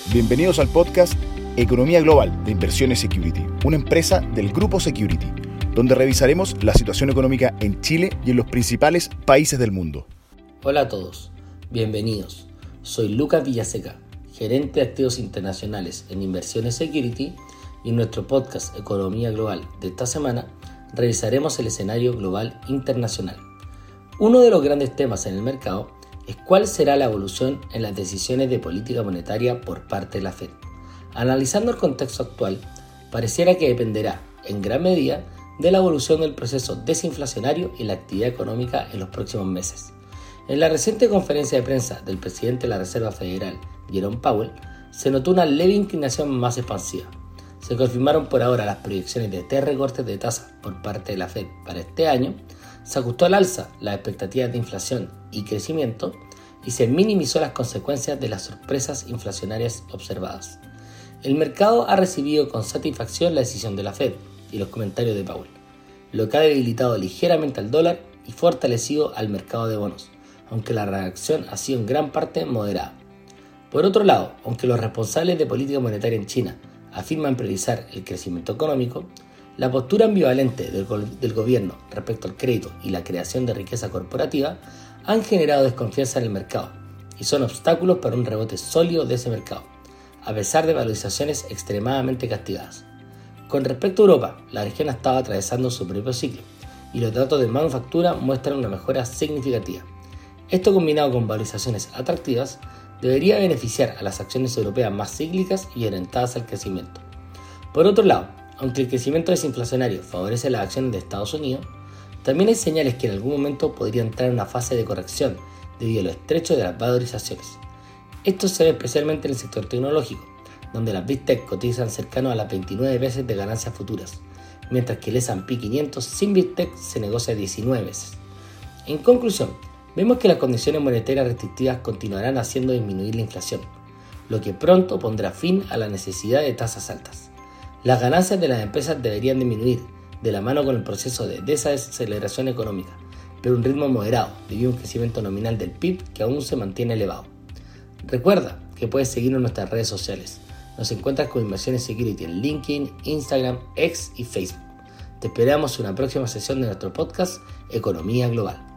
Bienvenidos al podcast Economía Global de Inversiones Security, una empresa del Grupo Security, donde revisaremos la situación económica en Chile y en los principales países del mundo. Hola a todos, bienvenidos. Soy Lucas Villaseca, gerente de activos internacionales en Inversiones Security, y en nuestro podcast Economía Global de esta semana revisaremos el escenario global internacional. Uno de los grandes temas en el mercado es cuál será la evolución en las decisiones de política monetaria por parte de la Fed. Analizando el contexto actual, pareciera que dependerá, en gran medida, de la evolución del proceso desinflacionario y la actividad económica en los próximos meses. En la reciente conferencia de prensa del presidente de la Reserva Federal, Jerome Powell, se notó una leve inclinación más expansiva. Se confirmaron por ahora las proyecciones de 3 recortes de tasa por parte de la Fed para este año, se ajustó al alza las expectativas de inflación y crecimiento y se minimizó las consecuencias de las sorpresas inflacionarias observadas. El mercado ha recibido con satisfacción la decisión de la Fed y los comentarios de Powell, lo que ha debilitado ligeramente al dólar y fortalecido al mercado de bonos, aunque la reacción ha sido en gran parte moderada. Por otro lado, aunque los responsables de política monetaria en China afirman priorizar el crecimiento económico, la postura ambivalente del gobierno respecto al crédito y la creación de riqueza corporativa han generado desconfianza en el mercado y son obstáculos para un rebote sólido de ese mercado, a pesar de valorizaciones extremadamente castigadas. Con respecto a Europa, la región ha estado atravesando su propio ciclo y los datos de manufactura muestran una mejora significativa. Esto, combinado con valorizaciones atractivas, debería beneficiar a las acciones europeas más cíclicas y orientadas al crecimiento. Por otro lado, aunque el crecimiento desinflacionario favorece las acciones de Estados Unidos, también hay señales que en algún momento podría entrar en una fase de corrección debido a lo estrecho de las valorizaciones. Esto se ve especialmente en el sector tecnológico, donde las Big Tech cotizan cercano a las 29 veces de ganancias futuras, mientras que el S&P 500 sin Big Tech se negocia a 19 veces. En conclusión, vemos que las condiciones monetarias restrictivas continuarán haciendo disminuir la inflación, lo que pronto pondrá fin a la necesidad de tasas altas. Las ganancias de las empresas deberían disminuir de la mano con el proceso de desaceleración económica, pero a un ritmo moderado debido a un crecimiento nominal del PIB que aún se mantiene elevado. Recuerda que puedes seguirnos en nuestras redes sociales. Nos encuentras con Inversiones Security en LinkedIn, Instagram, X y Facebook. Te esperamos en una próxima sesión de nuestro podcast Economía Global.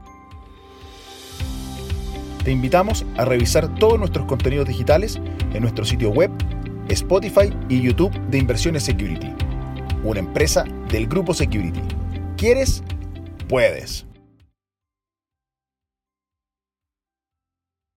Te invitamos a revisar todos nuestros contenidos digitales en nuestro sitio web, Spotify y YouTube de Inversiones Security, una empresa del Grupo Security. ¿Quieres? Puedes.